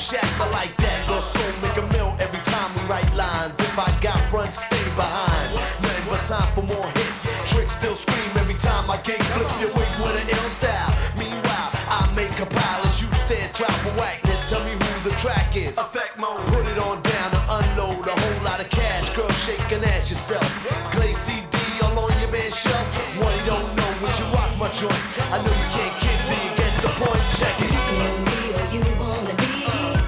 shacks, I like that. Go soul, make a mill every time we write lines. If I got front, stay behind. Nothing but time for more hits. Tricks still scream every time I gig. Flip your wig with an ill style. Meanwhile, I make a pile as you stare, try for whackness. Tell me who the track is. Effect mode.